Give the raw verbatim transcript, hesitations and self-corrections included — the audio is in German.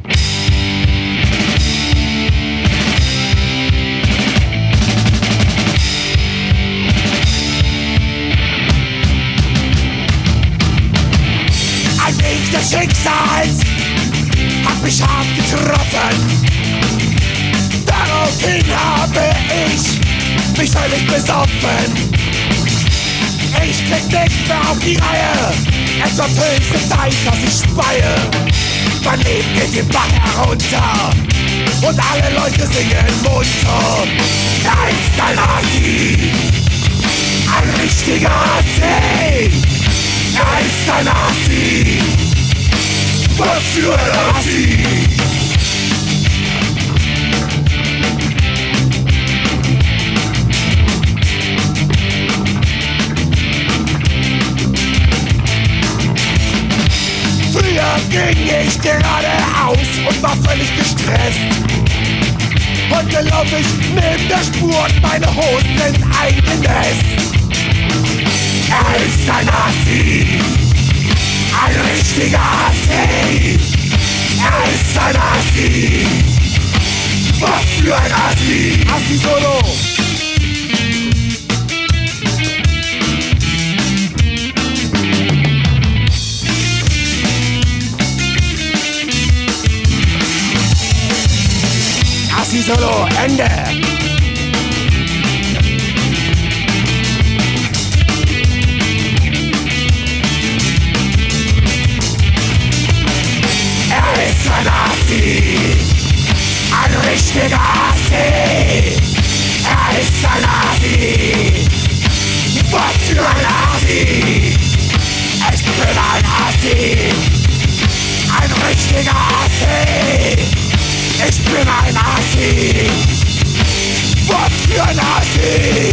Ein Weg des Schicksals hat mich hart getroffen. Daraufhin habe ich mich völlig besoffen. Ich krieg nichts mehr auf die Reihe. Es wird höchste Zeit, dass ich speie. Mein Leben geht den Bach herunter und alle Leute singen munter. Er ist ein Asi, ein richtiger Asi. Er ist ein Asi, was für ein Asi. Früher ging ich geradeaus und war völlig gestresst. Heute lauf ich neben der Spur und meine Hosen sind eingenässt. Er ist ein Asi, ein richtiger Asi. Er ist ein Asi, was für ein Asi. Asi Solo. Asi Solo, Ende! Er ist ein Asi, ein richtiger Asi. Er ist ein Asi, was für ein Asi. Ich bin ein Asi, ein richtiger Asi. Ich bin ein Asi, was für ein Asi!